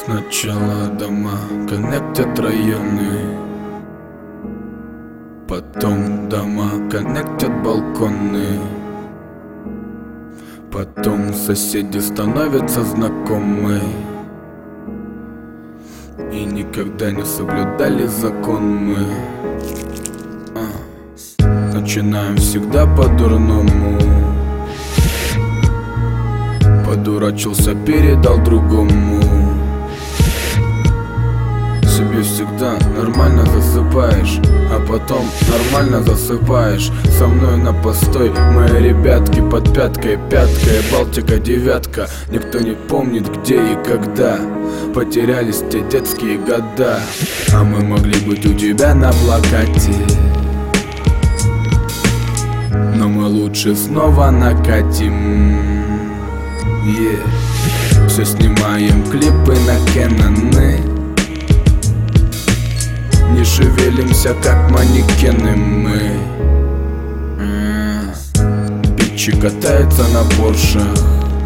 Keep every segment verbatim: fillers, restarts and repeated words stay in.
Сначала дома коннектят районы, потом дома коннектят балконы, потом соседи становятся знакомы и никогда не соблюдали закон мы. а. Начинаем всегда по-дурному. Подурачился, передал другому. Себе всегда нормально засыпаешь, а потом нормально засыпаешь. Со мной на постой мои ребятки под пяткой, пяткой, Балтика, девятка. Никто не помнит где и когда потерялись те детские года. А мы могли быть у тебя на плакате, но мы лучше снова накатим. yeah. Все снимаем клипы на Кэноны, не шевелимся как манекены мы. Бичи катаются на Поршах,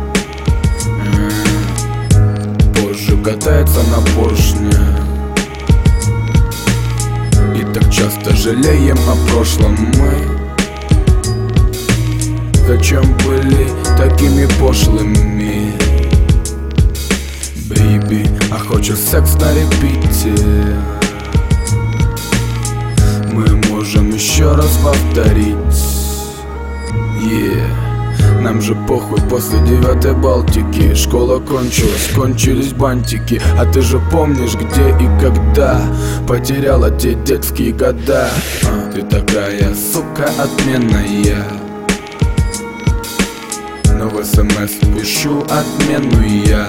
позже катаются на поршнях. И так часто жалеем о прошлом мы. Зачем были такими пошлыми? Бэйби, а хочешь секс на репите? Мы можем еще раз повторить. yeah. Нам же похуй после девятой Балтики. Школа кончилась, кончились бантики. А ты же помнишь где и когда потеряла те детские года. а, Ты такая, сука, отменная, но в смс пишу отмену я.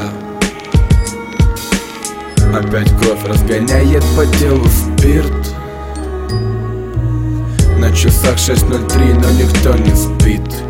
Опять кровь разгоняет по телу спирт. На часах шесть ноль три, но никто не спит.